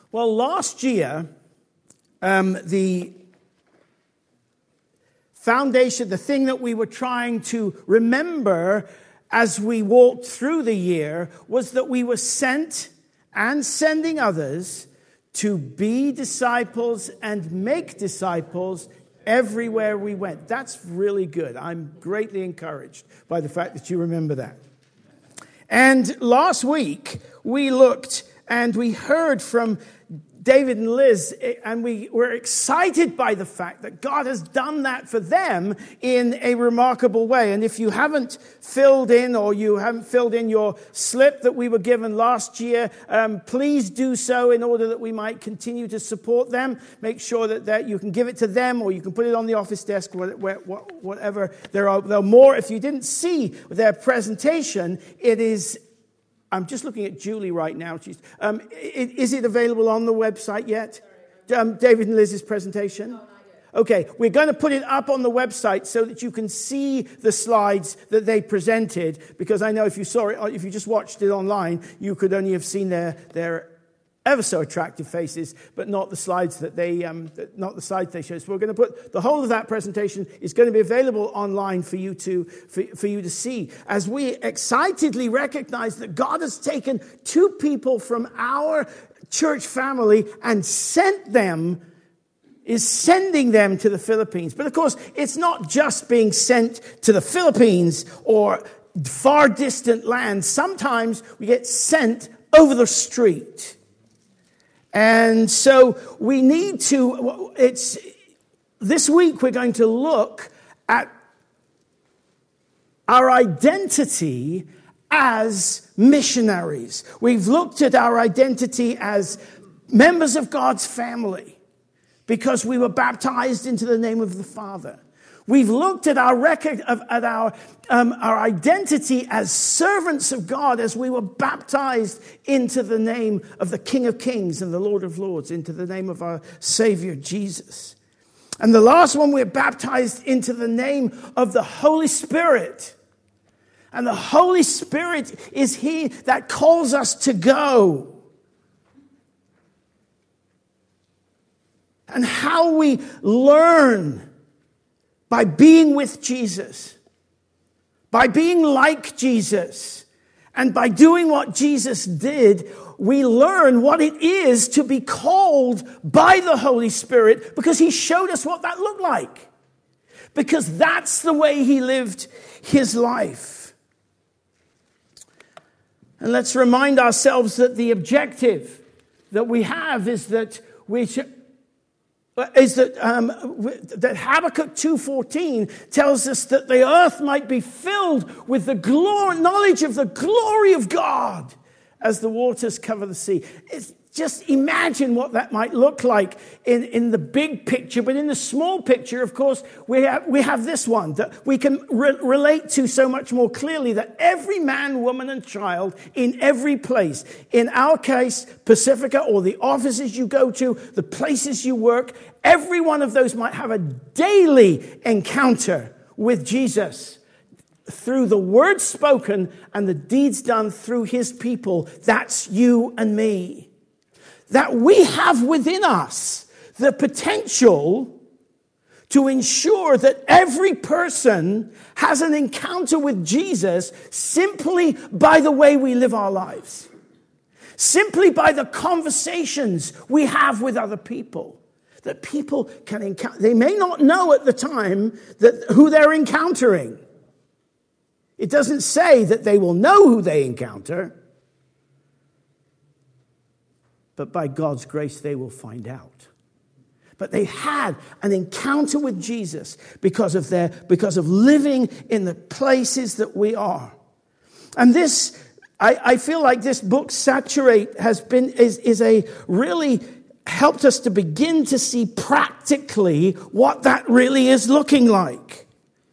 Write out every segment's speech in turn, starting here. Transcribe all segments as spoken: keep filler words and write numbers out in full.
Well, last year, um, the foundation, the thing that we were trying to remember as we walked through the year was that we were sent and sending others to be disciples and make disciples everywhere we went. That's really good. I'm greatly encouraged by the fact that you remember that. And last week, we looked and we heard from David and Liz, and we were excited by the fact that God has done that for them in a remarkable way. And if you haven't filled in or you haven't filled in your slip that we were given last year, um, please do so in order that we might continue to support them. Make sure that, that you can give it to them or you can put it on the office desk, whatever. There are, there are more. If you didn't see their presentation, it is... I'm just looking at Julie right now. She's, um, is it available on the website yet? Um, David and Liz's presentation? No, not yet. Okay, we're going to put it up on the website so that you can see the slides that they presented. Because I know if you saw it, if you just watched it online, you could only have seen their their ever so attractive faces, but not the slides that they um, not the slides they showed. So we're going to put the whole of that presentation is going to be available online for you to for, for you to see as we excitedly recognize that God has taken two people from our church family and sent them. Is sending them to the Philippines. But of course, it's not just being sent to the Philippines or far distant lands. Sometimes we get sent over the street. And so we need to, it's, this week we're going to look at our identity as missionaries. We've looked at our identity as members of God's family because we were baptized into the name of the Father. We've looked at our record of at our um, our identity as servants of God as we were baptized into the name of the King of Kings and the Lord of Lords, into the name of our Savior Jesus. And the last one, we're baptized into the name of the Holy Spirit. And the Holy Spirit is He that calls us to go. And how we learn by being with Jesus, by being like Jesus, and by doing what Jesus did, we learn what it is to be called by the Holy Spirit because He showed us what that looked like. Because that's the way He lived His life. And let's remind ourselves that the objective that we have is that we should is that um, that Habakkuk two fourteen tells us that the earth might be filled with the glory, knowledge of the glory of God as the waters cover the sea. It's just imagine what that might look like in, in the big picture. But in the small picture, of course, we have, we have this one that we can re- relate to so much more clearly, that every man, woman, and child in every place, in our case, Pacifica, or the offices you go to, the places you work, every one of those might have a daily encounter with Jesus through the words spoken and the deeds done through His people. That's you and me. That we have within us the potential to ensure that every person has an encounter with Jesus simply by the way we live our lives. Simply by the conversations we have with other people. That people can encounter. They may not know at the time that who they're encountering. It doesn't say that they will know who they encounter. But by God's grace, they will find out. But they had an encounter with Jesus because of their, because of living in the places that we are. And this, I, I feel like this book, Saturate, has been, is, is a really helped us to begin to see practically what that really is looking like.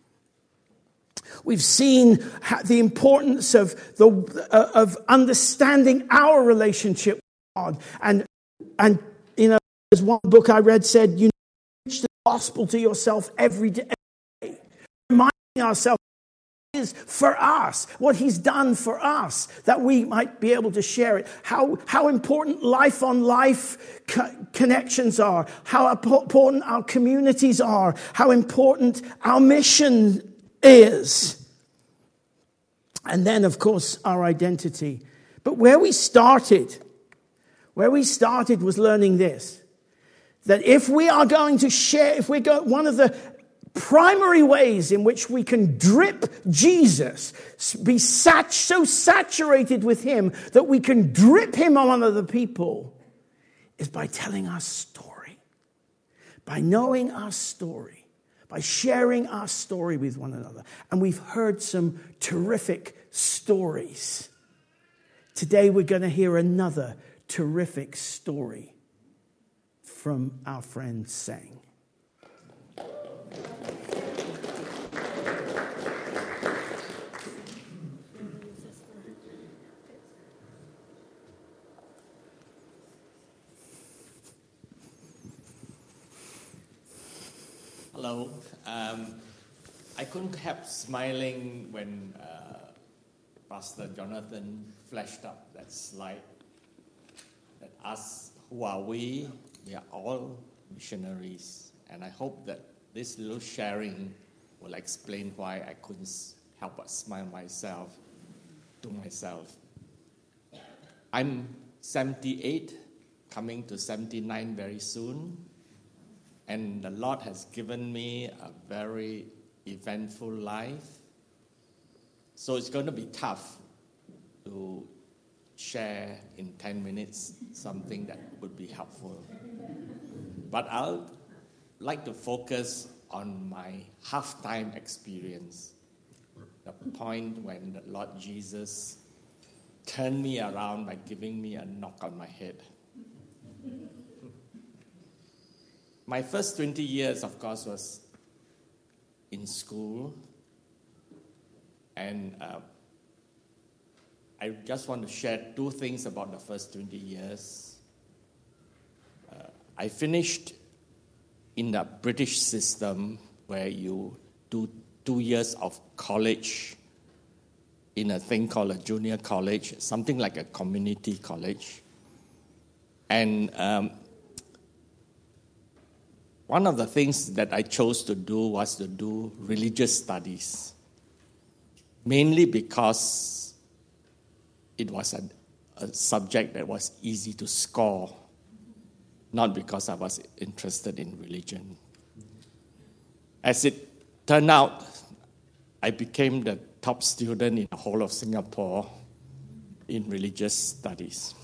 We've seen the importance of the, uh, of understanding our relationship God. And, and you know, there's one book I read said, you know, preach the gospel to yourself every day. Reminding ourselves, is for us, what he's done for us, that we might be able to share it. How, how important life-on-life co- connections are, how important our communities are, how important our mission is. And then, of course, our identity. But where we started, where we started was learning this, that if we are going to share, if we're going, one of the primary ways in which we can drip Jesus, be sat, so saturated with him that we can drip him on other people, is by telling our story, by knowing our story, by sharing our story with one another. And we've heard some terrific stories. Today we're going to hear another terrific story from our friend Seng. Hello. Um, I couldn't help smiling when uh, Pastor Jonathan flashed up that slide that asks, who are we? We are all missionaries. And I hope that this little sharing will explain why I couldn't help but smile myself to myself. I'm seventy-eight, coming to seventy-nine very soon. And the Lord has given me a very eventful life. So it's going to be tough to share in ten minutes something that would be helpful. But I'll like to focus on my halftime experience, the point when the Lord Jesus turned me around by giving me a knock on my head. My first twenty years, of course, was in school. And uh, I just want to share two things about the first twenty years. Uh, I finished in the British system where you do two years of college in a thing called a junior college, something like a community college. And um, one of the things that I chose to do was to do religious studies, mainly because it was a, a subject that was easy to score, not because I was interested in religion. As it turned out, I became the top student in the whole of Singapore in religious studies.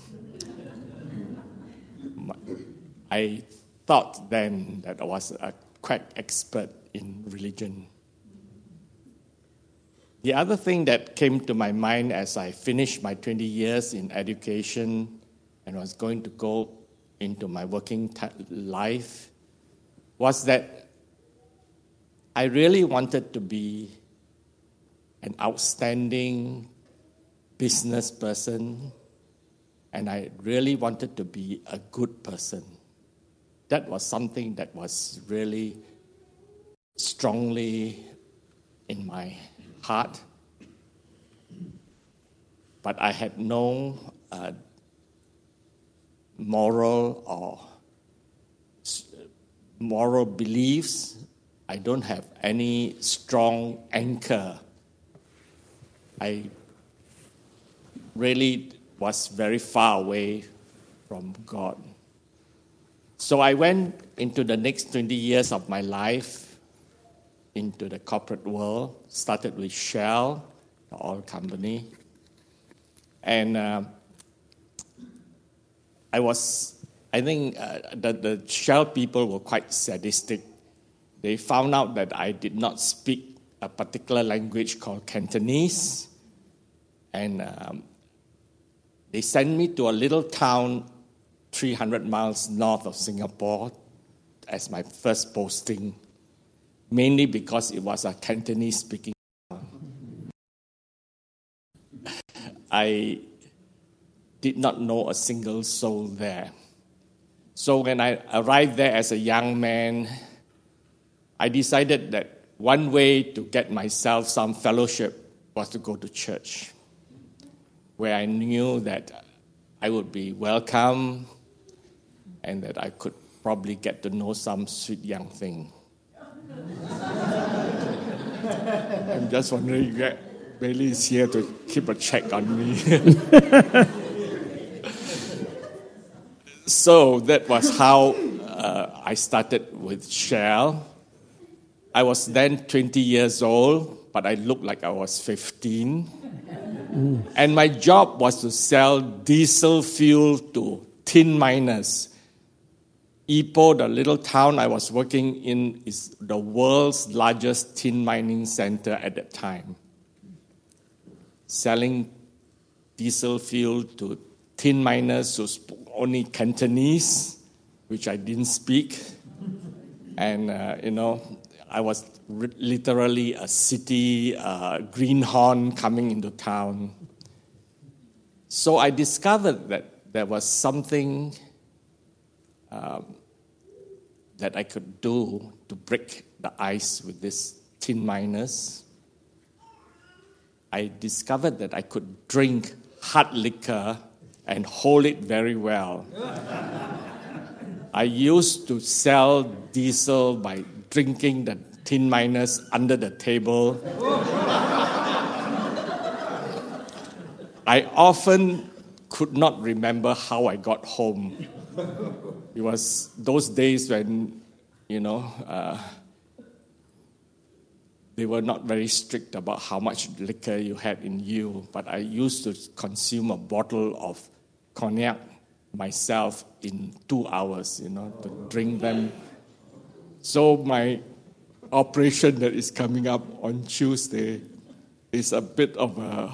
I thought then that I was a quack expert in religion. The other thing that came to my mind as I finished my twenty years in education and was going to go into my working t- life was that I really wanted to be an outstanding business person, and I really wanted to be a good person. That was something that was really strongly in my heart. But I had no uh, moral or moral beliefs. I don't have any strong anchor. I really was very far away from God. So I went into the next twenty years of my life into the corporate world, started with Shell, the oil company. And uh, I was, I think uh, the, the Shell people were quite sadistic. They found out that I did not speak a particular language called Cantonese. And um, they sent me to a little town three hundred miles north of Singapore as my first posting, mainly because it was a Cantonese-speaking town. I did not know a single soul there. So when I arrived there as a young man, I decided that one way to get myself some fellowship was to go to church, where I knew that I would be welcome and that I could probably get to know some sweet young thing. I'm just wondering if Bailey is here to keep a check on me. So that was how uh, I started with Shell. I was then twenty years old, but I looked like I was fifteen. Mm. And my job was to sell diesel fuel to tin miners. Ipoh, the little town I was working in, is the world's largest tin mining center at that time. Selling diesel fuel to tin miners who spoke only Cantonese, which I didn't speak. And, uh, you know, I was r- literally a city uh, greenhorn coming into town. So I discovered that there was something um, that I could do to break the ice with these tin miners. I discovered that I could drink hard liquor and hold it very well. I used to sell diesel by drinking the tin miners under the table. I often could not remember how I got home. It was those days when, you know, uh, they were not very strict about how much liquor you had in you, but I used to consume a bottle of cognac myself in two hours, you know, to drink them. So my operation that is coming up on Tuesday is a bit of a,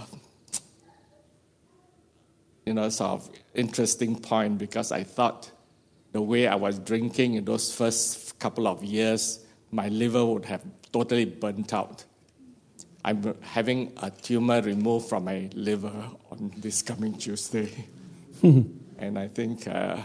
you know, sort of interesting point, because I thought the way I was drinking in those first couple of years, my liver would have totally burnt out. I'm having a tumor removed from my liver on this coming Tuesday. And I think uh,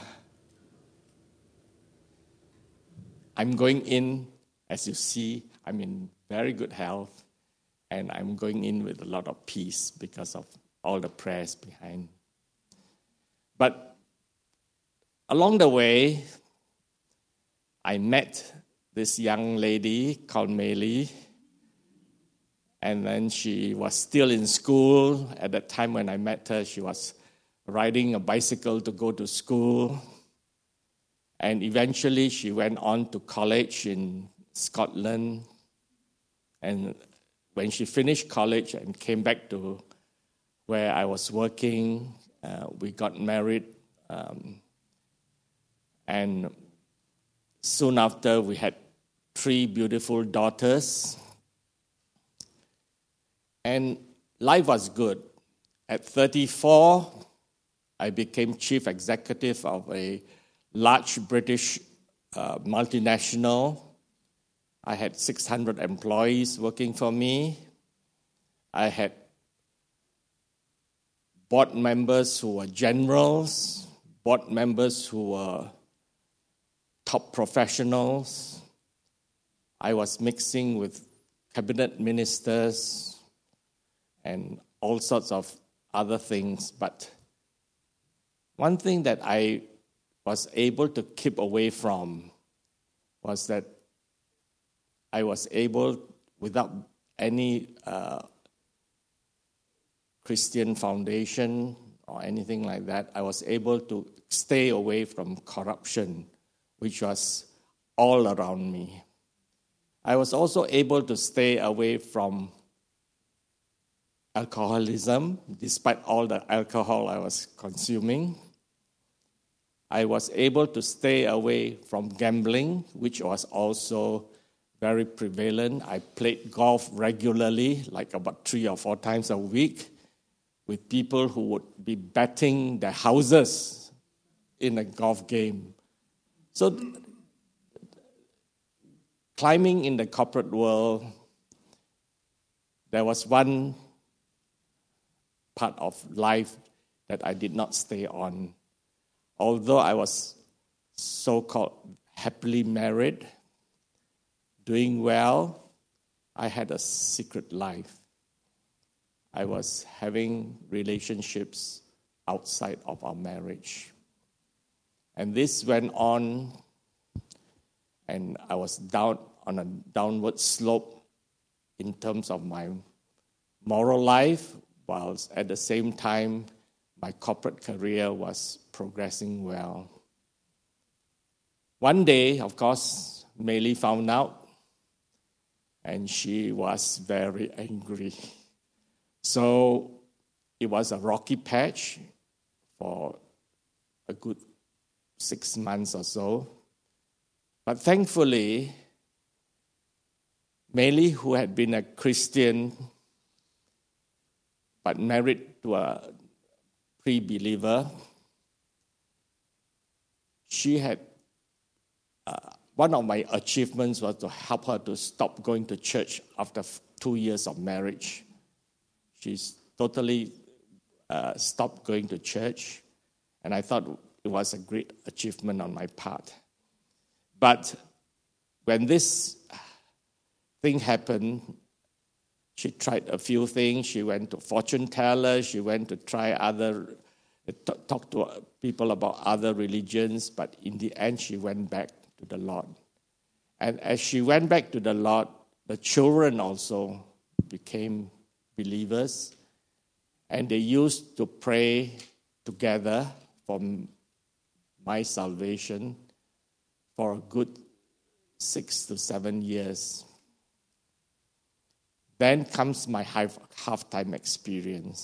I'm going in, as you see, I'm in very good health, and I'm going in with a lot of peace because of all the prayers behind. But along the way, I met this young lady called Meili, and then she was still in school. At that time when I met her, she was riding a bicycle to go to school. And eventually she went on to college in Scotland. And when she finished college and came back to where I was working, uh, we got married. Um, and soon after, we had three beautiful daughters. And life was good. At thirty-four, I became chief executive of a large British uh, multinational. I had six hundred employees working for me. I had board members who were generals, board members who were top professionals. I was mixing with cabinet ministers and all sorts of other things. But one thing that I was able to keep away from was that I was able, without any uh, Christian foundation or anything like that, I was able to stay away from corruption, which was all around me. I was also able to stay away from alcoholism, despite all the alcohol I was consuming. I was able to stay away from gambling, which was also very prevalent. I played golf regularly, like about three or four times a week, with people who would be betting their houses in a golf game. So, climbing in the corporate world, there was one part of life that I did not stay on. Although I was so-called happily married, doing well, I had a secret life. I was having relationships outside of our marriage. And this went on, and I was down on a downward slope in terms of my moral life, whilst at the same time, my corporate career was progressing well. One day, of course, Meili found out, and she was very angry. So it was a rocky patch for a good six months or so. But thankfully, Meili, who had been a Christian but married to a pre-believer, she had, uh, one of my achievements was to help her to stop going to church after two years of marriage. She's totally uh, stopped going to church, and I thought it was a great achievement on my part. But when this thing happened, she tried a few things. She went to fortune tellers. She went to try other, talk to people about other religions. But in the end, she went back to the Lord. And as she went back to the Lord, the children also became believers. And they used to pray together for my salvation for a good six to seven years. Then comes my half, half-time experience.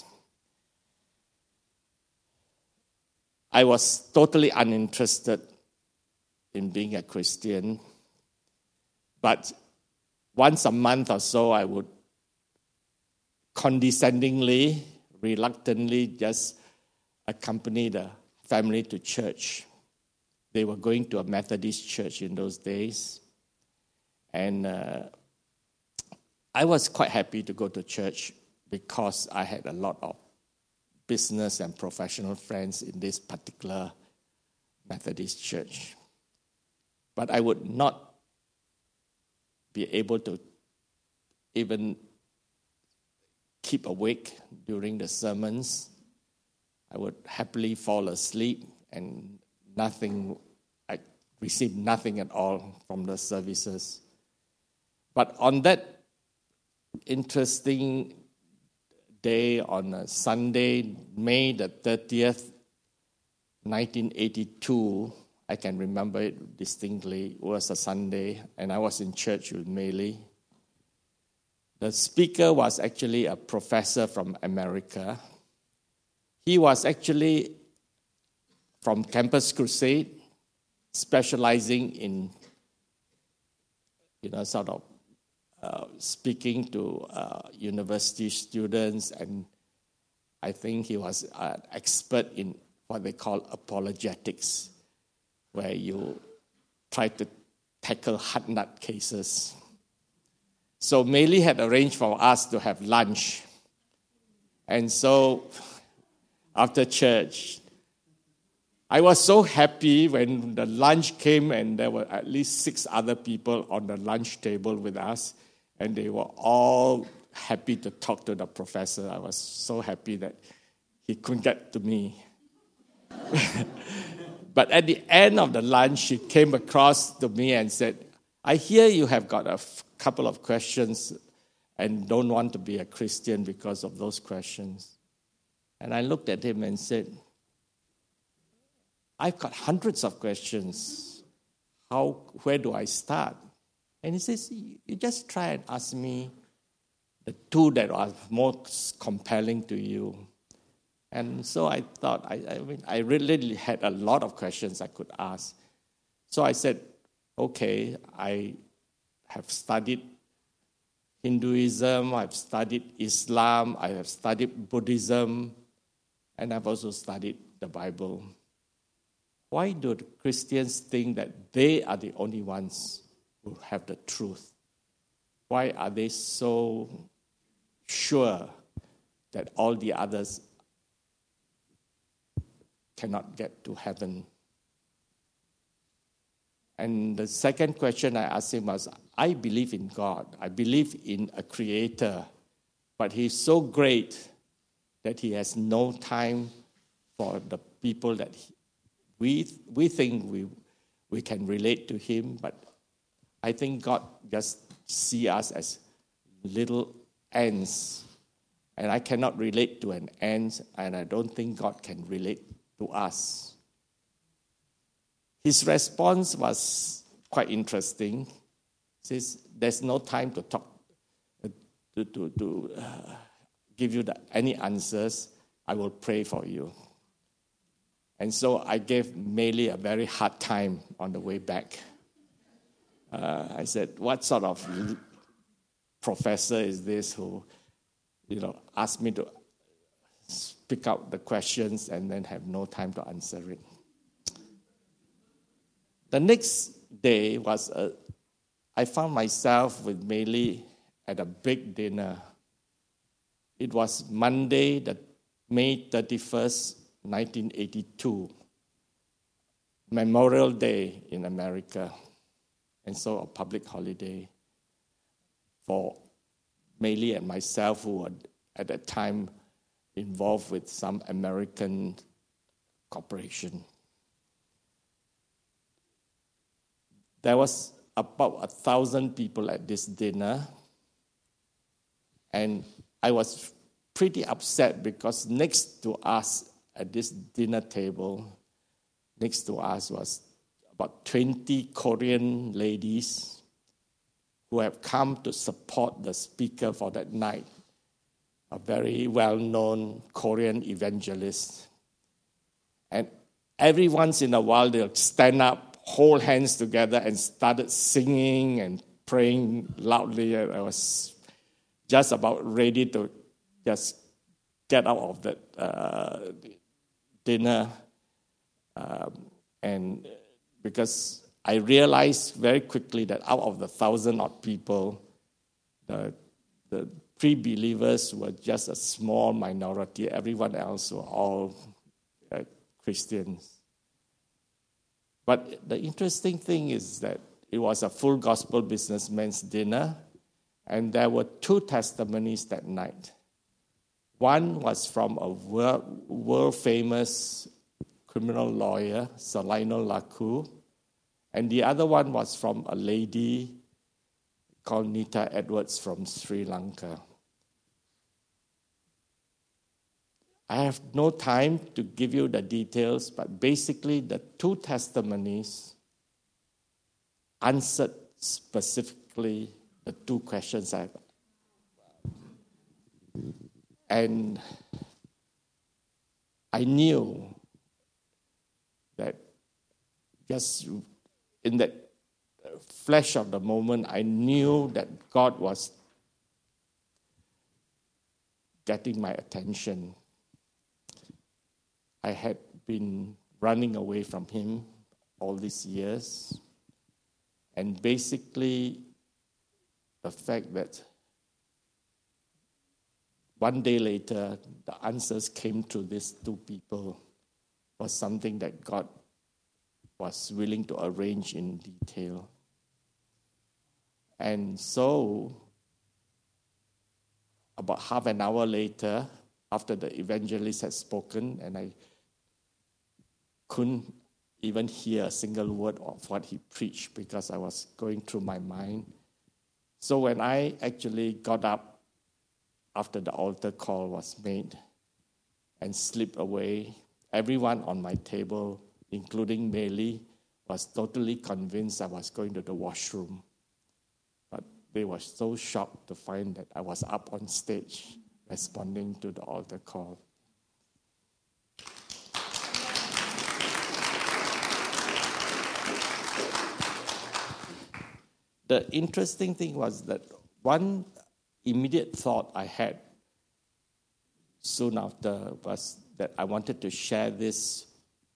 I was totally uninterested in being a Christian, but once a month or so, I would condescendingly, reluctantly just accompany the family to church. They were going to a Methodist church in those days, and uh, I was quite happy to go to church because I had a lot of business and professional friends in this particular Methodist church. But I would not be able to even keep awake during the sermons. I would happily fall asleep, and nothing, I received nothing at all from the services. But on that interesting day, on a Sunday, May the thirtieth, nineteen eighty-two, I can remember it distinctly. It was a Sunday, and I was in church with Meili. The speaker was actually a professor from America. He was actually from Campus Crusade, specializing in, you know, sort of uh, speaking to uh, university students, and I think he was an expert in what they call apologetics, where you try to tackle hard nut cases. So Meili had arranged for us to have lunch. And so after church, I was so happy when the lunch came and there were at least six other people on the lunch table with us, and they were all happy to talk to the professor. I was so happy that he couldn't get to me. But at the end of the lunch, she came across to me and said, I hear you have got a f- couple of questions and don't want to be a Christian because of those questions. And I looked at him and said, I've got hundreds of questions. How, where do I start? And he says, you just try and ask me the two that are most compelling to you. And so I thought, I, I mean, I really had a lot of questions I could ask. So I said, okay, I have studied Hinduism, I've studied Islam, I have studied Buddhism, and I've also studied the Bible. Why do the Christians think that they are the only ones who have the truth? Why are they so sure that all the others cannot get to heaven? And the second question I asked him was, I believe in God. I believe in a creator. but he's so great that he has no time for the people that he, we we think we we can relate to him, but I think God just see us as little ants, and I cannot relate to an ant, and I don't think God can relate to us. His response was quite interesting. He says, there's no time to talk, to, to, to uh, give you the, any answers. I will pray for you. And so I gave Meili a very hard time on the way back. Uh, I said, what sort of professor is this who, you know, asked me to pick out the questions and then have no time to answer it. The next day was, a, I found myself with Meili at a big dinner. It was Monday, the May thirty-first, nineteen eighty-two, Memorial Day in America, and so a public holiday for Meili and myself, who were at that time involved with some American corporation. There was about a thousand people at this dinner, and I was pretty upset because next to us at this dinner table, next to us was about twenty Korean ladies who have come to support the speaker for that night, a very well-known Korean evangelist. And every once in a while, they'll stand up, hold hands together, and started singing and praying loudly. I was just about ready to just get out of that uh, dinner. Um, and because I realized very quickly that out of the thousand odd people, the, the pre-believers were just a small minority. Everyone else were all uh, Christians. But the interesting thing is that it was a full gospel businessman's dinner, and there were two testimonies that night. One was from a world, world-famous criminal lawyer, Salino Laku, and the other one was from a lady called Nita Edwards from Sri Lanka. I have no time to give you the details, but basically the two testimonies answered specifically the two questions I have. And I knew that just in that flash of the moment, I knew that God was getting my attention. I had been running away from him all these years. And basically, the fact that one day later, the answers came to these two people was something that God was willing to arrange in detail. And so, about half an hour later, after the evangelist had spoken, and I couldn't even hear a single word of what he preached because I was going through my mind. So when I actually got up after the altar call was made and slipped away, everyone on my table, including Meili, was totally convinced I was going to the washroom. But they were so shocked to find that I was up on stage responding to the altar call. The interesting thing was that one immediate thought I had soon after was that I wanted to share this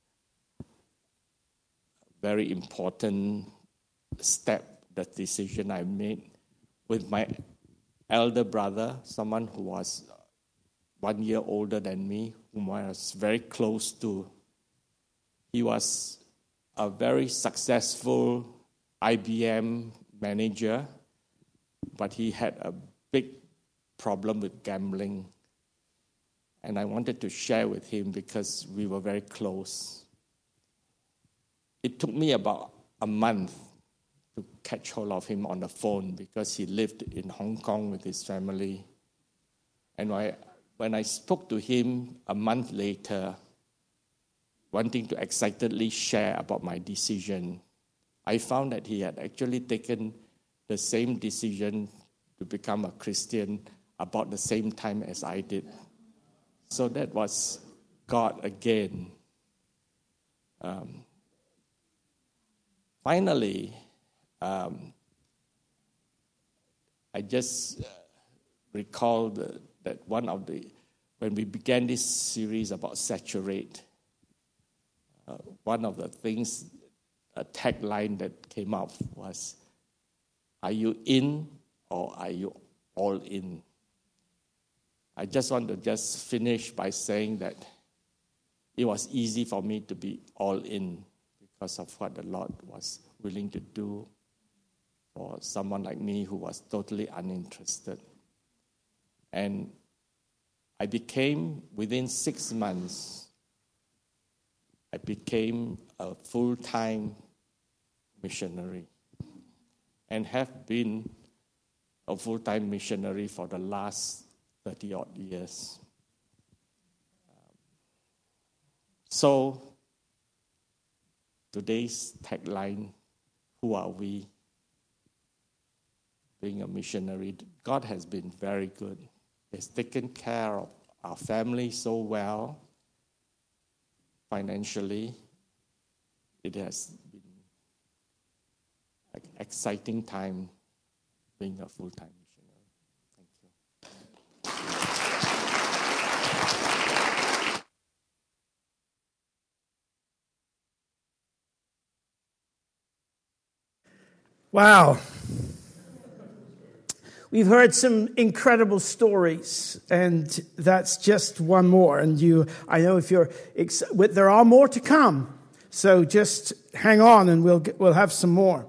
very important step, the decision I made with my elder brother, someone who was one year older than me, whom I was very close to. He was a very successful I B M manager, but he had a big problem with gambling. And I wanted to share with him because we were very close. It took me about a month to catch hold of him on the phone because he lived in Hong Kong with his family. And I, when I spoke to him a month later, wanting to excitedly share about my decision, I found that he had actually taken the same decision to become a Christian about the same time as I did. So that was God again. Um, finally, um, I just uh, recalled the, that one of the, when we began this series about Saturate, uh, one of the things, a tagline that came up was, are you in or are you all in? I just want to just finish by saying that it was easy for me to be all in because of what the Lord was willing to do for someone like me who was totally uninterested. And I became, within six months, I became a full-time missionary and have been a full-time missionary for the last thirty-odd years. Um, so, today's tagline, who are we? Being a missionary, God has been very good. He has taken care of our family so well. Financially, it has been an exciting time being a full-time missionary. Thank you. Wow. We've heard some incredible stories, and that's just one more. And you, I know if you're, ex- there are more to come. So just hang on, and we'll we'll have some more.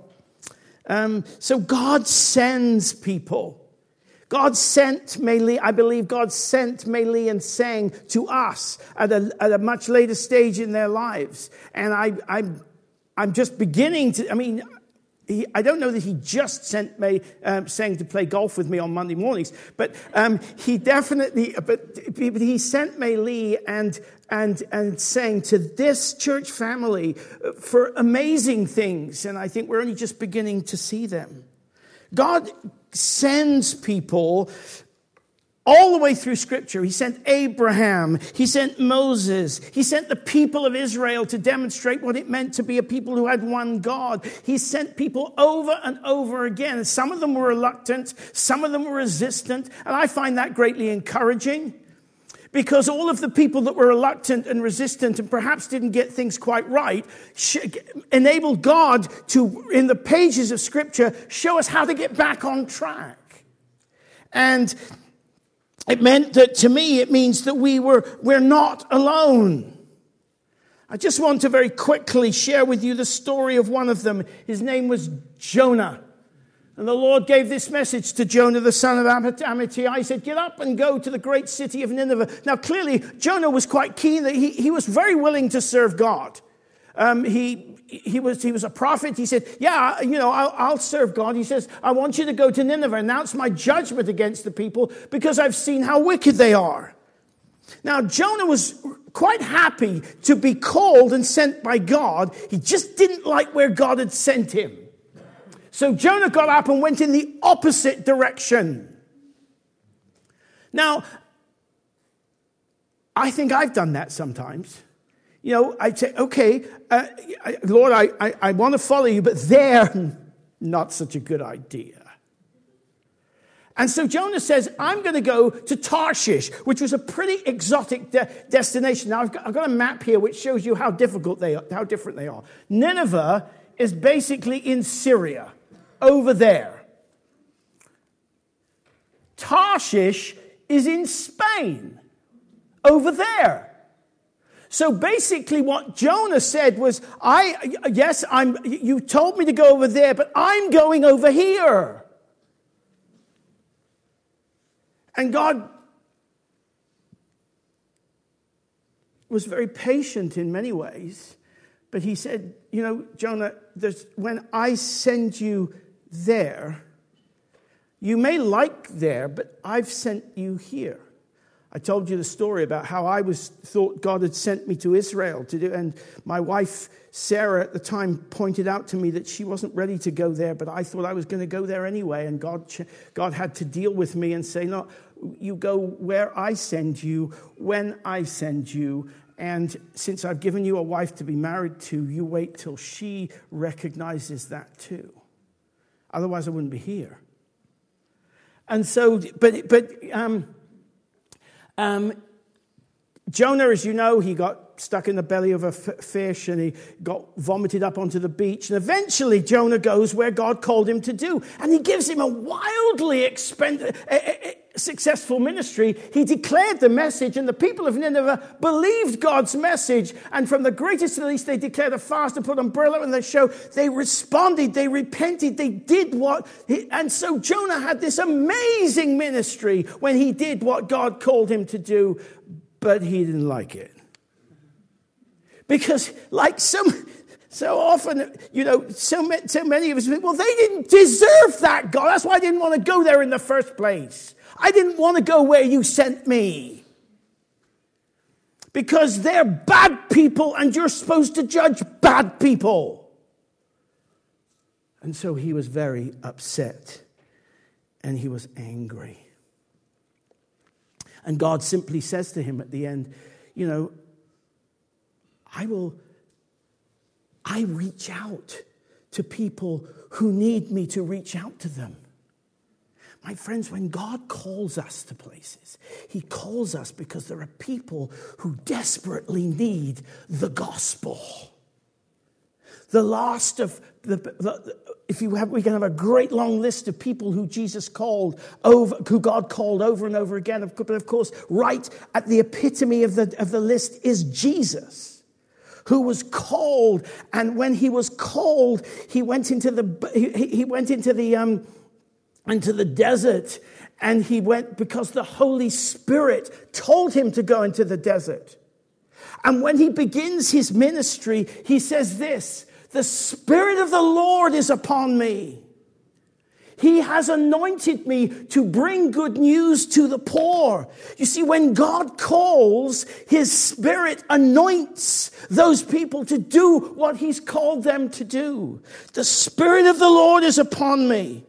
Um, so God sends people. God sent Mei Li. I believe God sent Mei Li and Sang to us at a at a much later stage in their lives. And I I'm I'm just beginning to. I mean. He, I don't know that he just sent me um, saying to play golf with me on Monday mornings, but um, he definitely, but, but he sent Mei Li and and and saying to this church family for amazing things, and I think we're only just beginning to see them. God sends people all the way through Scripture. He sent Abraham. He sent Moses. He sent the people of Israel to demonstrate what it meant to be a people who had one God. He sent people over and over again. Some of them were reluctant. Some of them were resistant. And I find that greatly encouraging, because all of the people that were reluctant and resistant and perhaps didn't get things quite right enabled God to, in the pages of Scripture, show us how to get back on track. And it meant that, to me, it means that we were, we're not alone. I just want to very quickly share with you the story of one of them. His name was Jonah. And the Lord gave this message to Jonah, the son of Amittai. He said, get up and go to the great city of Nineveh. Now, clearly, Jonah was quite keen. That he, he was very willing to serve God. Um, he he was he was a prophet. He said, yeah, you know, I'll, I'll serve God. He says, I want you to go to Nineveh, announce my judgment against the people because I've seen how wicked they are. Now, Jonah was quite happy to be called and sent by God. He just didn't like where God had sent him. So Jonah got up and went in the opposite direction. Now, I think I've done that sometimes. You know, I'd say, okay, uh, Lord, I, I, I want to follow you, but there, not such a good idea. And so Jonah says, I'm going to go to Tarshish, which was a pretty exotic de- destination. Now, I've got, I've got a map here which shows you how difficult they are, how different they are. Nineveh is basically in Syria, over there. Tarshish is in Spain, over there. So basically what Jonah said was, I, yes, I'm, you told me to go over there, but I'm going over here. And God was very patient in many ways. But he said, you know, Jonah, there's, when I send you there, you may like there, but I've sent you here. I told you the story about how I was thought God had sent me to Israel to do, and my wife Sarah at the time pointed out to me that she wasn't ready to go there, but I thought I was going to go there anyway, and God, God had to deal with me and say, no, you go where I send you, when I send you, and since I've given you a wife to be married to, you wait till she recognizes that too. Otherwise, I wouldn't be here. And so, but but um, um, Jonah, as you know, he got stuck in the belly of a f- fish and he got vomited up onto the beach. And eventually, Jonah goes where God called him to do, and he gives him a wildly expend- a, a, a successful ministry. He declared the message, and the people of Nineveh believed God's message. And from the greatest to the least, they declared a fast and put umbrella in the show. They responded, they repented, they did what... He, and so Jonah had this amazing ministry when he did what God called him to do, but he didn't like it. Because like some... So often, you know, so many, so many of us, well, they didn't deserve that, God. That's why I didn't want to go there in the first place. I didn't want to go where you sent me. Because they're bad people and you're supposed to judge bad people. And so he was very upset and he was angry. And God simply says to him at the end, you know, I will... I reach out to people who need me to reach out to them. My friends, when God calls us to places, he calls us because there are people who desperately need the gospel. The last of the, the if you have, we can have a great long list of people who Jesus called over, who God called over and over again. But of course, right at the epitome of the of the list is Jesus, who was called, and when he was called, he went into the he, he went into the um into the desert, and he went because the Holy Spirit told him to go into the desert. And when he begins his ministry, he says this: "The Spirit of the Lord is upon me. He has anointed me to bring good news to the poor." You see, when God calls, his Spirit anoints those people to do what he's called them to do. The Spirit of the Lord is upon me,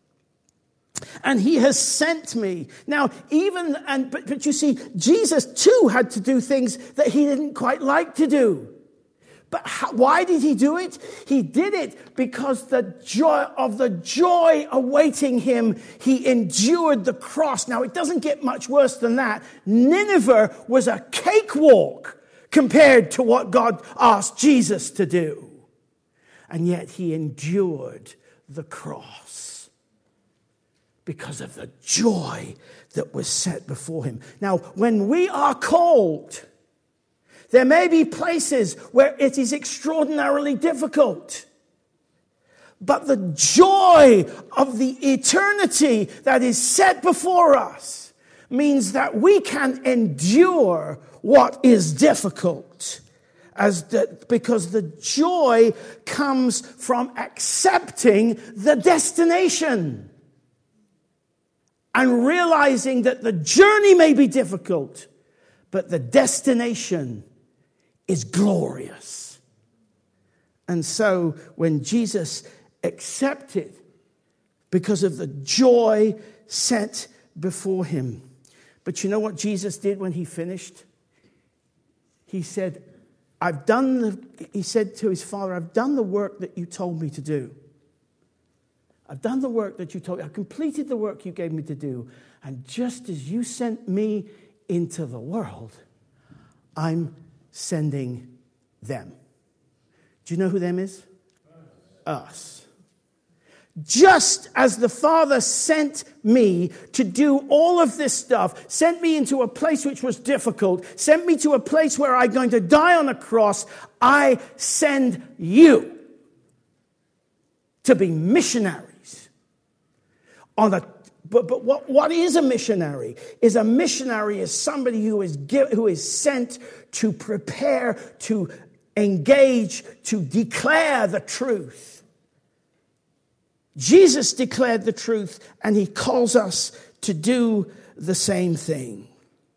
and he has sent me. Now, even, and but, but you see, Jesus too had to do things that he didn't quite like to do. But how, why did he do it? He did it because the joy of the joy awaiting him, he endured the cross. Now, it doesn't get much worse than that. Nineveh was a cakewalk compared to what God asked Jesus to do. And yet he endured the cross because of the joy that was set before him. Now, when we are called, there may be places where it is extraordinarily difficult. But the joy of the eternity that is set before us means that we can endure what is difficult. As the, because the joy comes from accepting the destination and realizing that the journey may be difficult, but the destination is glorious. And so when Jesus accepted because of the joy set before him. But you know what Jesus did when he finished? He said, I've done the, he said to his Father, I've done the work that you told me to do. I've done the work that you told me. I've completed the work you gave me to do. And just as you sent me into the world, I'm sending them. Do you know who them is? Us. Just as the Father sent me to do all of this stuff, sent me into a place which was difficult, sent me to a place where I'm going to die on a cross, I send you to be missionaries on a But, but what, what is a missionary? Is a missionary is somebody who is, give, who is sent to prepare, to engage, to declare the truth. Jesus declared the truth, and he calls us to do the same thing.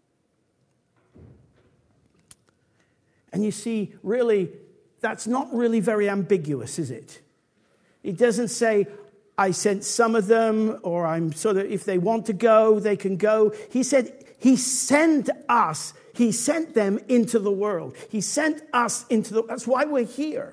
And you see, really, that's not really very ambiguous, is it? It doesn't say, I sent some of them, or I'm sort of, if they want to go, they can go. He said, he sent us, he sent them into the world. He sent us into the, that's why we're here.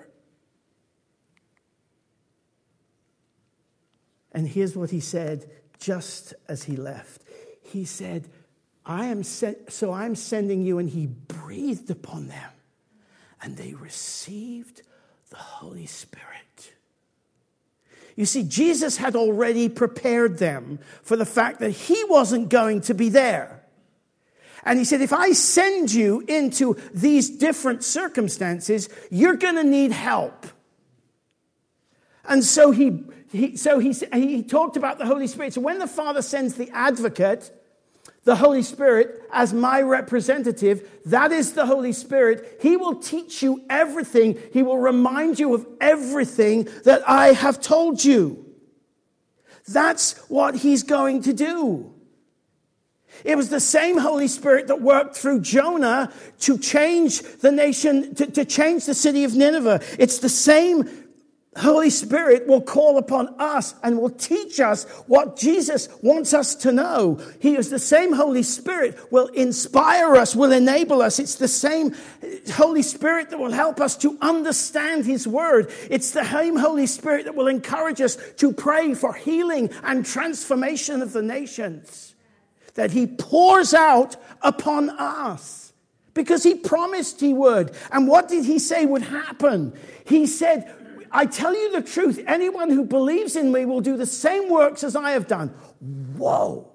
And here's what he said just as he left. He said, I am sent, so I'm sending you, and he breathed upon them, and they received the Holy Spirit. You see, Jesus had already prepared them for the fact that he wasn't going to be there. And he said, if I send you into these different circumstances, you're going to need help. And so he, he so he, he talked about the Holy Spirit. So when the Father sends the advocate, the Holy Spirit, as my representative, that is the Holy Spirit. He will teach you everything. He will remind you of everything that I have told you. That's what he's going to do. It was the same Holy Spirit that worked through Jonah to change the nation, to, to change the city of Nineveh. It's the same Holy Spirit will call upon us and will teach us what Jesus wants us to know. He is the same Holy Spirit will inspire us, will enable us. It's the same Holy Spirit that will help us to understand his word. It's the same Holy Spirit that will encourage us to pray for healing and transformation of the nations that he pours out upon us because he promised he would. And what did he say would happen? He said, I tell you the truth, anyone who believes in me will do the same works as I have done. Whoa.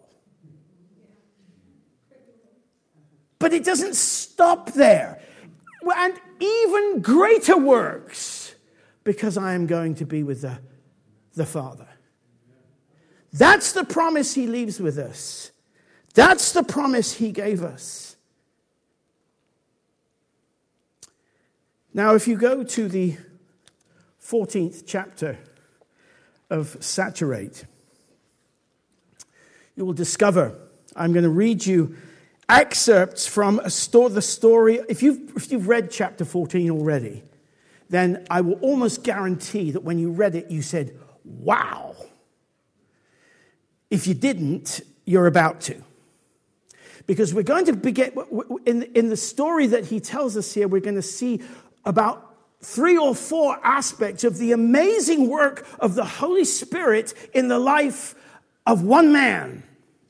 But it doesn't stop there. And even greater works, because I am going to be with the, the Father. That's the promise he leaves with us. That's the promise he gave us. Now, if you go to the fourteenth chapter of Saturate, you will discover, I'm going to read you excerpts from a sto- the story. If you've, if you've read chapter fourteen already, then I will almost guarantee that when you read it, you said, wow. If you didn't, you're about to. Because we're going to begin, in, in the story that he tells us here, we're going to see about three or four aspects of the amazing work of the Holy Spirit in the life of one man.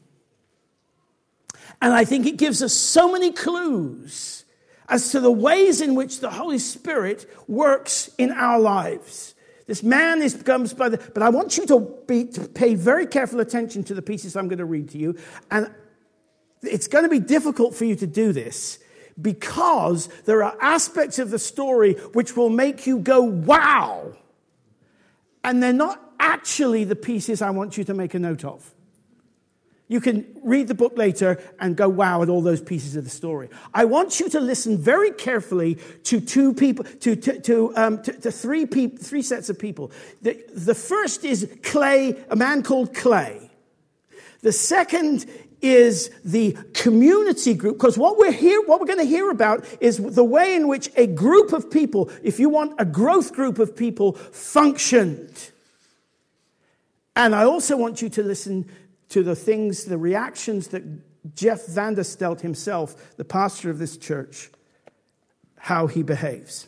And I think it gives us so many clues as to the ways in which the Holy Spirit works in our lives. This man is comes by the, but I want you to, be, to pay very careful attention to the pieces I'm going to read to you. And it's going to be difficult for you to do this, because there are aspects of the story which will make you go, wow. And they're not actually the pieces I want you to make a note of. You can read the book later and go, wow, at all those pieces of the story. I want you to listen very carefully to two people, to to to, um, to, to three people, three sets of people. The, the first is Clay, a man called Clay. The second is the community group, because what we're here, what we're going to hear about is the way in which a group of people, if you want a growth group of people, functioned. And I also want you to listen to the things, the reactions that Jeff Vanderstelt himself, the pastor of this church, how he behaves.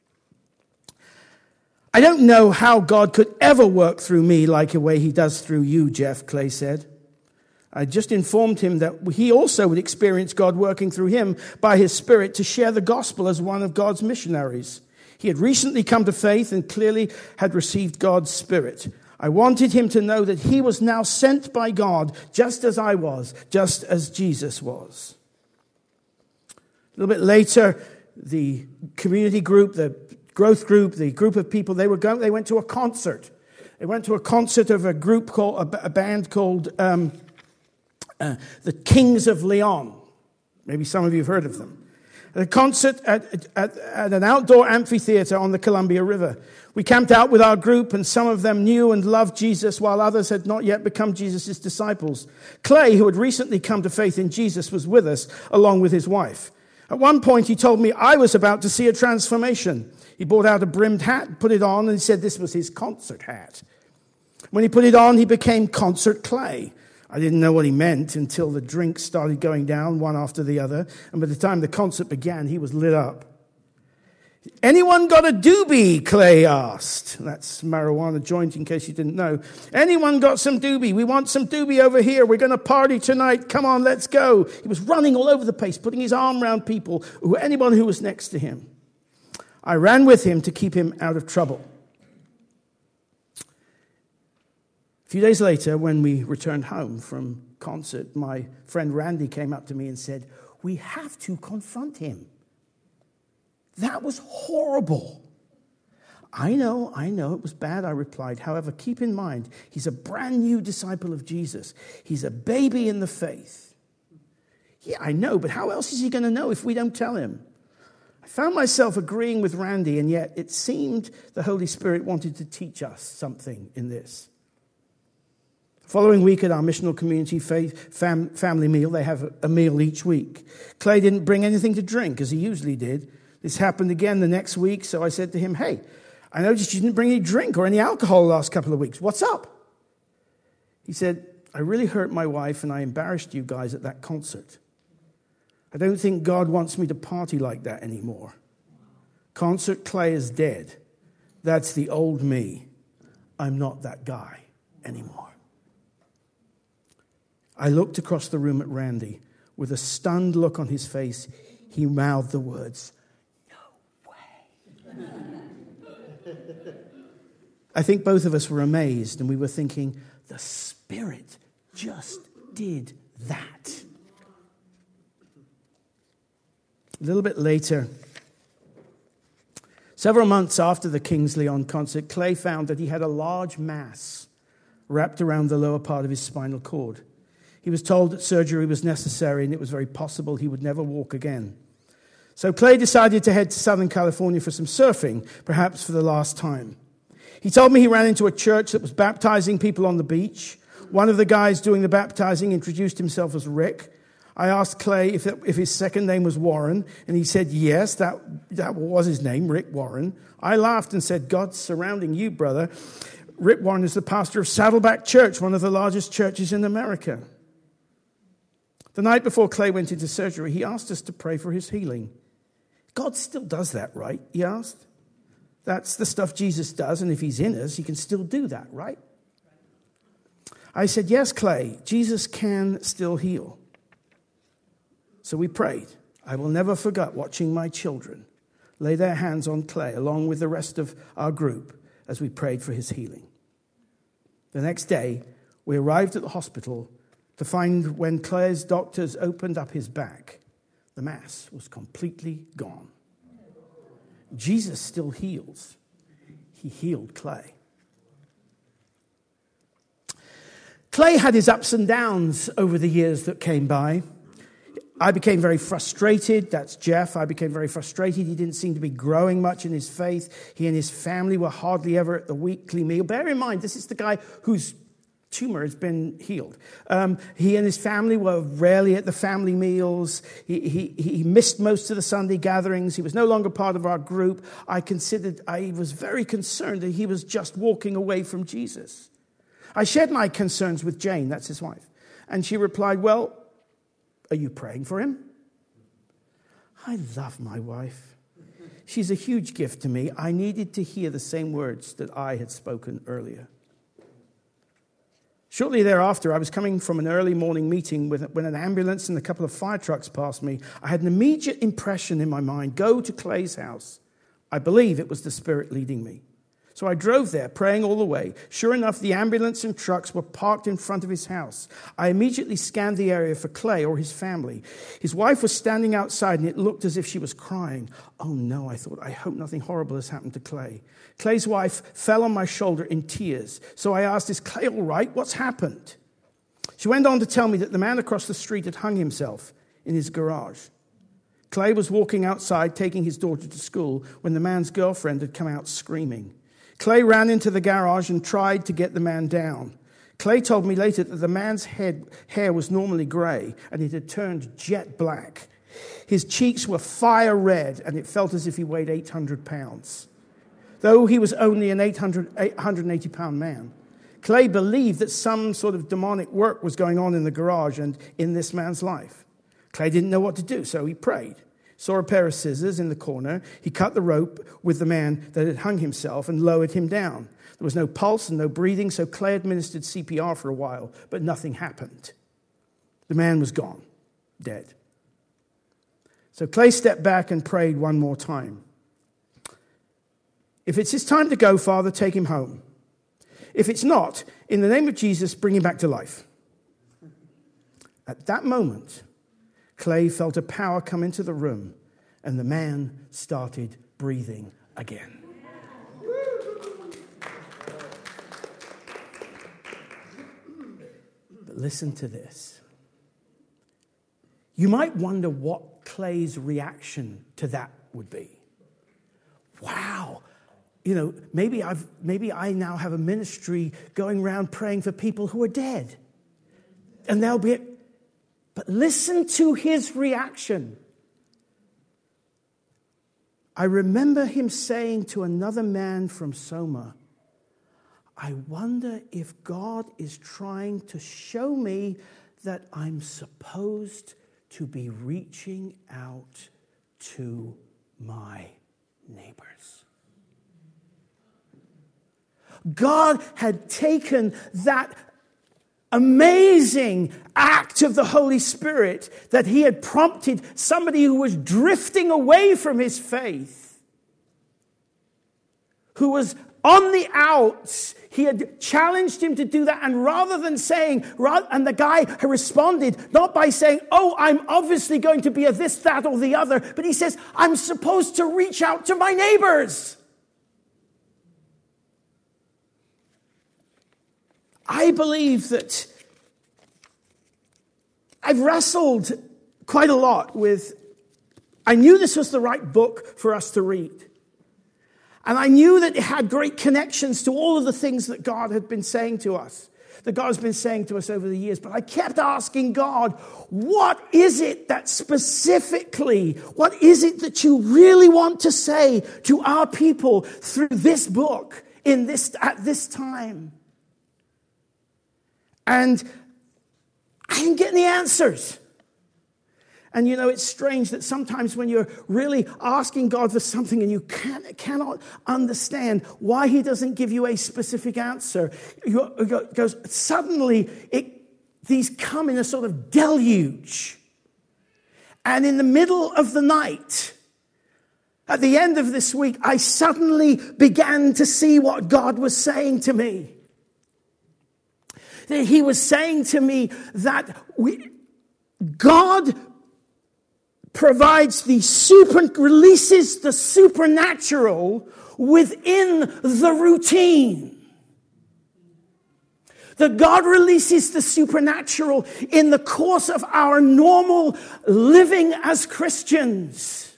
I don't know how God could ever work through me like the way he does through you, Jeff, Clay said. I just informed him that he also would experience God working through him by his Spirit to share the gospel as one of God's missionaries. He had recently come to faith and clearly had received God's Spirit. I wanted him to know that he was now sent by God, just as I was, just as Jesus was. A little bit later, the community group, the growth group, the group of people, they were going, they went to a concert. They went to a concert of a group called, a, a band called um, uh, the Kings of Leon. Maybe some of you have heard of them. At a concert at, at, at an outdoor amphitheater on the Columbia River. We camped out with our group, and some of them knew and loved Jesus, while others had not yet become Jesus' disciples. Clay, who had recently come to faith in Jesus, was with us, along with his wife. At one point, he told me I was about to see a transformation. He brought out a brimmed hat, put it on, and he said this was his concert hat. When he put it on, he became Concert Clay. I didn't know what he meant until the drinks started going down one after the other, and by the time the concert began, he was lit up. Anyone got a doobie? Clay asked. That's marijuana joint, in case you didn't know. Anyone got some doobie? We want some doobie over here. We're going to party tonight. Come on, let's go. He was running all over the place, putting his arm around people, who anyone who was next to him. I ran with him to keep him out of trouble. A few days later, when we returned home from concert, my friend Randy came up to me and said, "We have to confront him. That was horrible." I know, I know, it was bad, I replied. However, keep in mind, he's a brand new disciple of Jesus. He's a baby in the faith. Yeah, I know, but how else is he going to know if we don't tell him? I found myself agreeing with Randy, and yet it seemed the Holy Spirit wanted to teach us something in this. The following week at our missional community faith fam, family meal, they have a meal each week. Clay didn't bring anything to drink, as he usually did. This happened again the next week, so I said to him, "Hey, I noticed you didn't bring any drink or any alcohol the last couple of weeks. What's up?" He said, "I really hurt my wife and I embarrassed you guys at that concert. I don't think God wants me to party like that anymore. Concert Clay is dead. That's the old me. I'm not that guy anymore." I looked across the room at Randy. With a stunned look on his face, he mouthed the words, I think both of us were amazed, and we were thinking, the Spirit just did that. A little bit later, several months after the Kings Leon concert, Clay found that he had a large mass wrapped around the lower part of his spinal cord. He was told that surgery was necessary, and it was very possible he would never walk again. So Clay decided to head to Southern California for some surfing, perhaps for the last time. He told me he ran into a church that was baptizing people on the beach. One of the guys doing the baptizing introduced himself as Rick. I asked Clay if, it, if his second name was Warren, and he said yes, that, that was his name, Rick Warren. I laughed and said, "God's surrounding you, brother." Rick Warren is the pastor of Saddleback Church, one of the largest churches in America. The night before Clay went into surgery, he asked us to pray for his healing. God still does that, right? He asked. That's the stuff Jesus does, and if he's in us, he can still do that, right? I said, "Yes, Clay, Jesus can still heal." So we prayed. I will never forget watching my children lay their hands on Clay, along with the rest of our group, as we prayed for his healing. The next day, we arrived at the hospital to find when Clay's doctors opened up his back, the mass was completely gone. Jesus still heals. He healed Clay. Clay had his ups and downs over the years that came by. I became very frustrated. That's Jeff. I became very frustrated. He didn't seem to be growing much in his faith. He and his family were hardly ever at the weekly meal. Bear in mind, this is the guy whose tumor has been healed. Um, he and his family were rarely at the family meals. He, he, he missed most of the Sunday gatherings. He was no longer part of our group. I considered, I was very concerned that he was just walking away from Jesus. I shared my concerns with Jane, that's his wife. And she replied, "Well, are you praying for him?" I love my wife. She's a huge gift to me. I needed to hear the same words that I had spoken earlier. Shortly thereafter, I was coming from an early morning meeting with, when an ambulance and a couple of fire trucks passed me. I had an immediate impression in my mind, go to Clay's house. I believe it was the Spirit leading me. So I drove there, praying all the way. Sure enough, the ambulance and trucks were parked in front of his house. I immediately scanned the area for Clay or his family. His wife was standing outside, and it looked as if she was crying. Oh no, I thought, I hope nothing horrible has happened to Clay. Clay's wife fell on my shoulder in tears. So I asked, is Clay all right? What's happened? She went on to tell me that the man across the street had hung himself in his garage. Clay was walking outside, taking his daughter to school, when the man's girlfriend had come out screaming. Clay ran into the garage and tried to get the man down. Clay told me later that the man's head, hair was normally grey, and it had turned jet black. His cheeks were fire red, and it felt as if he weighed eight hundred pounds. Though he was only an eight hundred, eight hundred eighty pound man, Clay believed that some sort of demonic work was going on in the garage and in this man's life. Clay didn't know what to do, so he prayed. Saw a pair of scissors in the corner. He cut the rope with the man that had hung himself and lowered him down. There was no pulse and no breathing, so Clay administered C P R for a while, but nothing happened. The man was gone, dead. So Clay stepped back and prayed one more time. If it's his time to go, Father, take him home. If it's not, in the name of Jesus, bring him back to life. At that moment, Clay felt a power come into the room, and the man started breathing again. But listen to this. You might wonder what Clay's reaction to that would be. Wow. You know, maybe I've maybe I now have a ministry going around praying for people who are dead. And they'll be... But listen to his reaction. I remember him saying to another man from Soma, I wonder if God is trying to show me that I'm supposed to be reaching out to my neighbors. God had taken that amazing act of the Holy Spirit that he had prompted somebody who was drifting away from his faith, who was on the outs. He had challenged him to do that, and rather than saying, and the guy responded not by saying, oh, I'm obviously going to be a this, that, or the other, but he says, I'm supposed to reach out to my neighbors. I believe that I've wrestled quite a lot with, I knew this was the right book for us to read. And I knew that it had great connections to all of the things that God had been saying to us, that God's been saying to us over the years. But I kept asking God, what is it that specifically, what is it that you really want to say to our people through this book in this at this time? And I didn't get any answers. And you know, it's strange that sometimes when you're really asking God for something and you can't, cannot understand why he doesn't give you a specific answer, you, you goes, suddenly it, these come in a sort of deluge. And in the middle of the night, at the end of this week, I suddenly began to see what God was saying to me. That he was saying to me that we, God provides the super, releases the supernatural within the routine. That God releases the supernatural in the course of our normal living as Christians.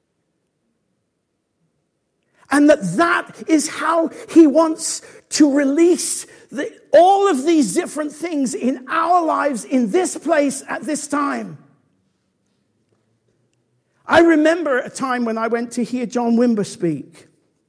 And that that is how he wants to release the, all of these different things in our lives in this place at this time. I remember a time when I went to hear John Wimber speak.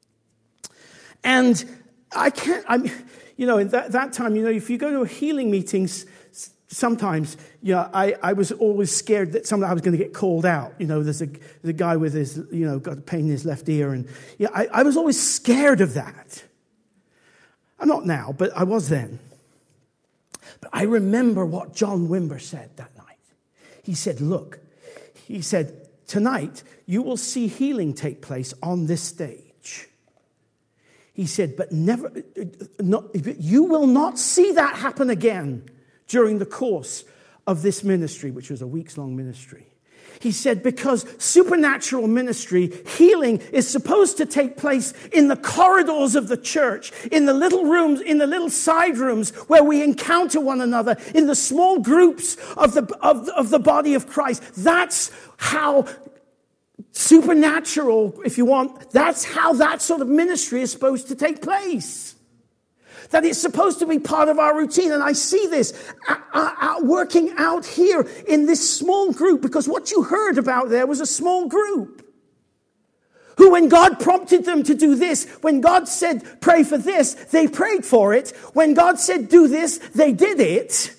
And I can't, I'm, you know, at that, that time, you know, if you go to healing meetings, sometimes, you know, I, I was always scared that somehow I was going to get called out. You know, there's a, the guy with his, you know, got a pain in his left ear. And yeah, I, I was always scared of that. I'm not now, but I was then. But I remember what John Wimber said that night. He said, look, he said, tonight you will see healing take place on this stage. He said, but never, not, you will not see that happen again during the course of this ministry, which was a weeks-long ministry. He said, because supernatural ministry, healing, is supposed to take place in the corridors of the church, in the little rooms, in the little side rooms where we encounter one another, in the small groups of the, of, of the body of Christ. That's how supernatural, if you want, that's how that sort of ministry is supposed to take place. That it's supposed to be part of our routine. And I see this uh, uh, working out here in this small group, because what you heard about there was a small group who, when God prompted them to do this, when God said, pray for this, they prayed for it. When God said, do this, they did it.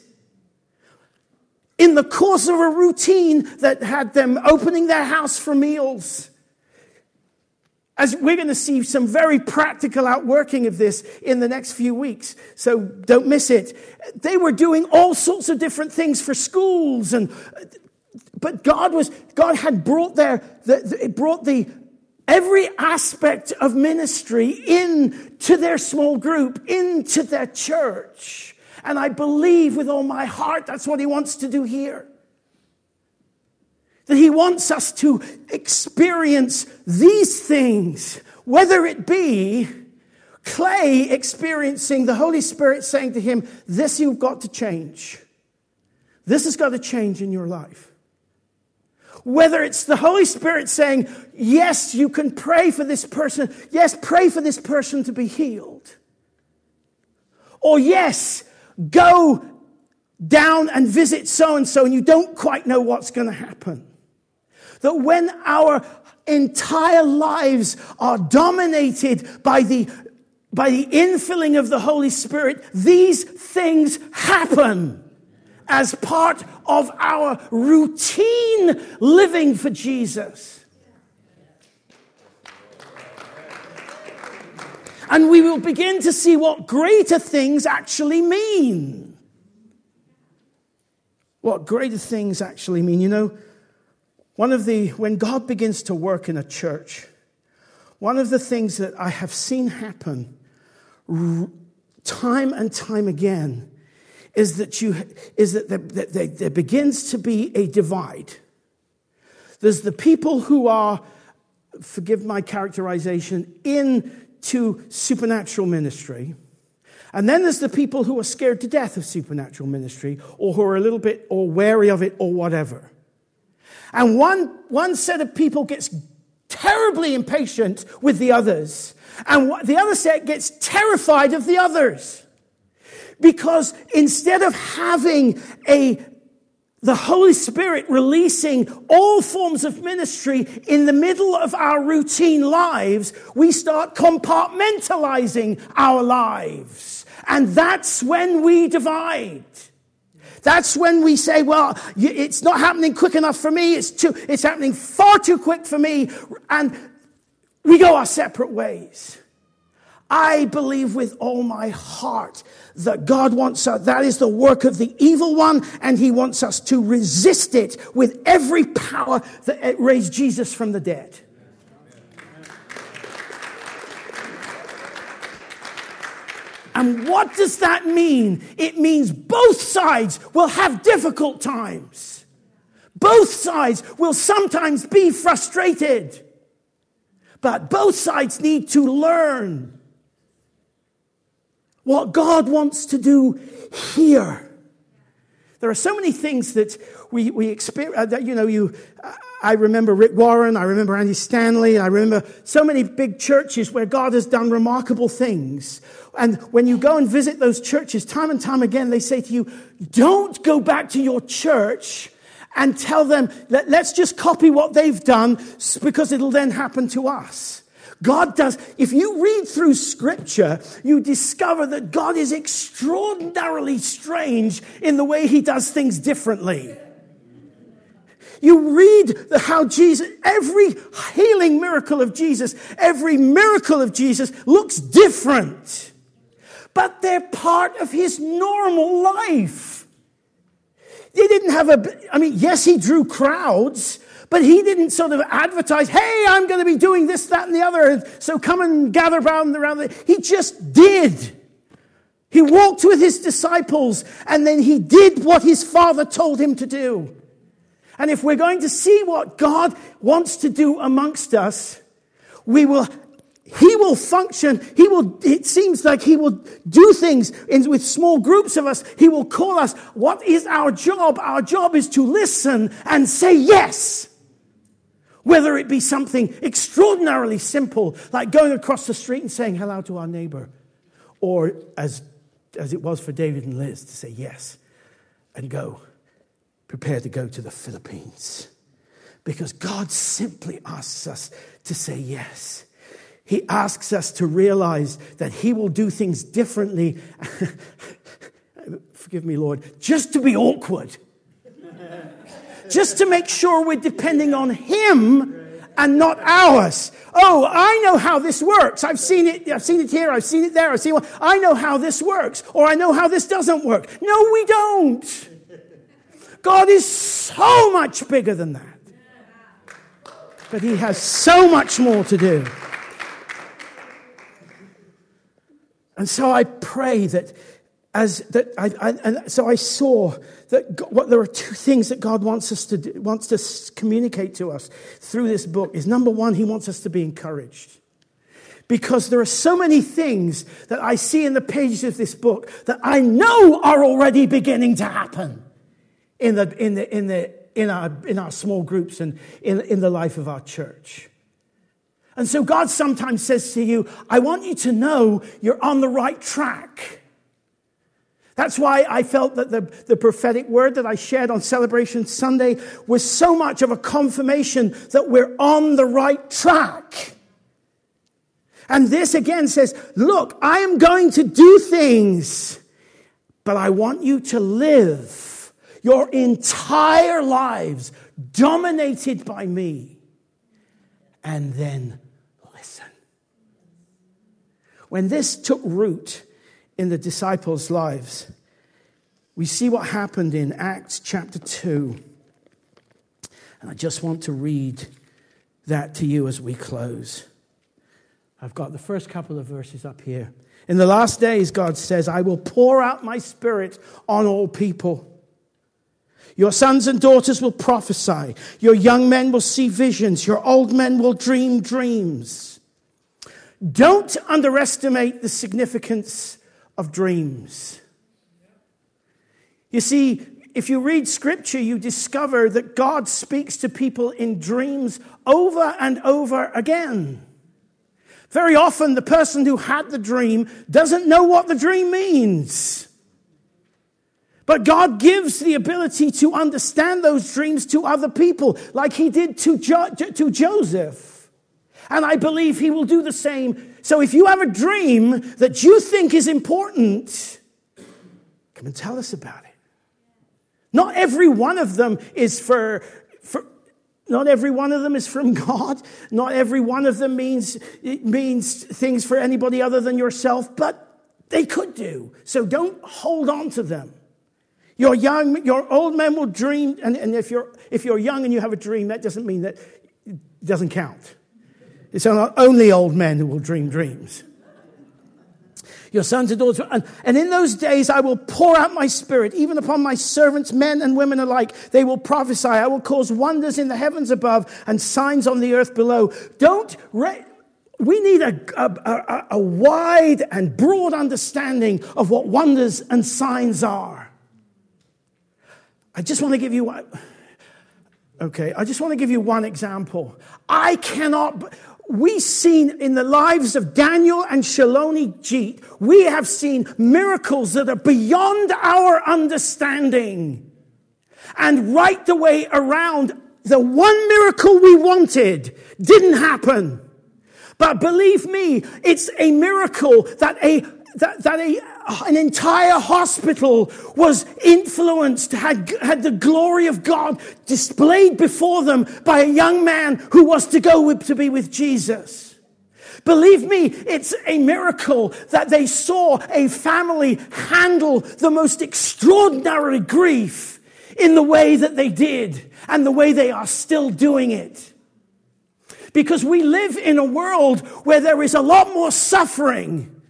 In the course of a routine that had them opening their house for meals. As we're going to see some very practical outworking of this in the next few weeks, so don't miss it. They were doing all sorts of different things for schools, and but God was God had brought their the, it brought the every aspect of ministry into their small group, into their church, and I believe with all my heart that's what He wants to do here. That He wants us to experience these things, whether it be Clay experiencing the Holy Spirit saying to him, this you've got to change. This has got to change in your life. Whether it's the Holy Spirit saying, yes, you can pray for this person. Yes, pray for this person to be healed. Or yes, go down and visit so-and-so and you don't quite know what's going to happen. That when our entire lives are dominated by the, by the infilling of the Holy Spirit, these things happen as part of our routine living for Jesus. And we will begin to see what greater things actually mean. What greater things actually mean. You know, One of the, when God begins to work in a church, one of the things that I have seen happen time and time again is that you, is that there, there, there begins to be a divide. There's the people who are, forgive my characterization, into supernatural ministry. And then there's the people who are scared to death of supernatural ministry, or who are a little bit or wary of it or whatever. And one, one set of people gets terribly impatient with the others. And the other set gets terrified of the others. Because instead of having a, the Holy Spirit releasing all forms of ministry in the middle of our routine lives, we start compartmentalizing our lives. And that's when we divide. That's when we say, well, it's not happening quick enough for me. It's too, it's happening far too quick for me. And we go our separate ways. I believe with all my heart that God wants us, that is the work of the evil one, and he wants us to resist it with every power that raised Jesus from the dead. And what does that mean? It means both sides will have difficult times. Both sides will sometimes be frustrated. But both sides need to learn what God wants to do here. There are so many things that we, we experience, uh, that, you know, you, uh, I remember Rick Warren, I remember Andy Stanley, I remember so many big churches where God has done remarkable things. And when you go and visit those churches, time and time again, they say to you, don't go back to your church and tell them, Let, let's just copy what they've done because it'll then happen to us. God does, if you read through Scripture, you discover that God is extraordinarily strange in the way he does things differently. You read how Jesus, every healing miracle of Jesus, every miracle of Jesus looks different. But they're part of his normal life. They didn't have a, I mean, yes, he drew crowds, But he didn't sort of advertise, hey, I'm going to be doing this, that, and the other, so come and gather around around. He just did. He walked with his disciples, and then he did what his Father told him to do. And if we're going to see what God wants to do amongst us, we will, he will function, he will, it seems like he will do things in, with small groups of us. He will call us. What is our job? Our job is to listen and say yes. Whether it be something extraordinarily simple, like going across the street and saying hello to our neighbor, or as, as it was for David and Liz, to say yes and go. Prepare to go to the Philippines. Because God simply asks us to say yes. He asks us to realize that he will do things differently. Forgive me, Lord. Just to be awkward. Just to make sure we're depending on him and not ours. Oh, I know how this works. I've seen it. I've seen it here. I've seen it there. I've seen it. I know how this works. Or I know how this doesn't work. No, we don't. God is so much bigger than that. But he has so much more to do. And so I pray that as that I, I and so I saw that God, what there are two things that God wants us to do, wants to communicate to us through this book is, number one, he wants us to be encouraged. Because there are so many things that I see in the pages of this book that I know are already beginning to happen in the in the in the in our in our small groups and in, in the life of our church. And so God sometimes says to you, I want you to know you're on the right track. That's why I felt that the, the prophetic word that I shared on Celebration Sunday was so much of a confirmation that we're on the right track. And this again says, look, I am going to do things, but I want you to live your entire lives dominated by me. And then listen. When this took root in the disciples' lives, we see what happened in Acts chapter two. And I just want to read that to you as we close. I've got the first couple of verses up here. In the last days, God says, I will pour out my spirit on all people. Your sons and daughters will prophesy. Your young men will see visions. Your old men will dream dreams. Don't underestimate the significance of dreams. You see, if you read scripture, you discover that God speaks to people in dreams over and over again. Very often, the person who had the dream doesn't know what the dream means. But God gives the ability to understand those dreams to other people, like he did to, jo- to Joseph. And I believe he will do the same. So if you have a dream that you think is important, come and tell us about it. Not every one of them is for, for not every one of them is from God. Not every one of them means, it means things for anybody other than yourself, but they could do. So don't hold on to them. Your young, your old men will dream, and, and if you're if you're young and you have a dream, that doesn't mean that it doesn't count. It's not only old men who will dream dreams. Your sons and daughters, and, and in those days I will pour out my spirit, even upon my servants, men and women alike. They will prophesy. I will cause wonders in the heavens above and signs on the earth below. Don't. Re- we need a, a, a, a wide and broad understanding of what wonders and signs are. I just want to give you one. Okay, I just want to give you one example. I cannot. We've seen in the lives of Daniel and Shaloni Jeet, we have seen miracles that are beyond our understanding. And right the way around, the one miracle we wanted didn't happen. But believe me, it's a miracle that a that, that a an entire hospital was influenced, had, had the glory of God displayed before them by a young man who was to go with, to be with Jesus. Believe me, it's a miracle that they saw a family handle the most extraordinary grief in the way that they did and the way they are still doing it. Because we live in a world where there is a lot more suffering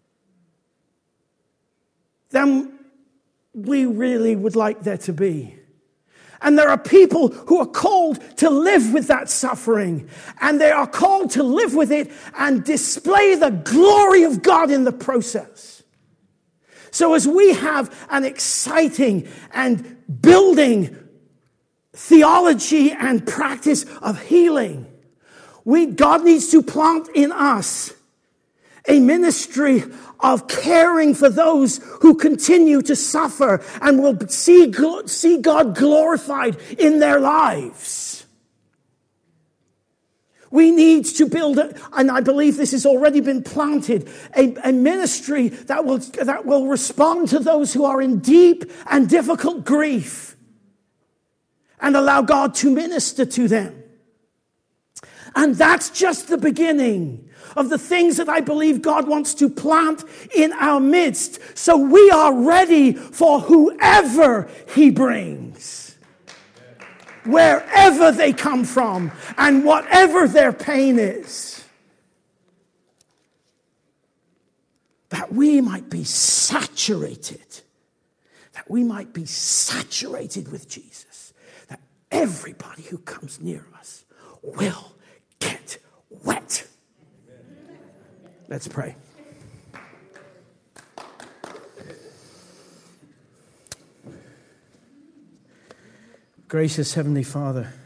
than we really would like there to be. And there are people who are called to live with that suffering. And they are called to live with it and display the glory of God in the process. So as we have an exciting and building theology and practice of healing, we, God needs to plant in us a ministry of caring for those who continue to suffer and will see, see God glorified in their lives. We need to build, a, and I believe this has already been planted, a, a ministry that will, that will respond to those who are in deep and difficult grief and allow God to minister to them. And that's just the beginning of the things that I believe God wants to plant in our midst, so we are ready for whoever He brings, wherever they come from, and whatever their pain is, that we might be saturated, that we might be saturated with Jesus, that everybody who comes near us will get wet. Let's pray. Gracious Heavenly Father,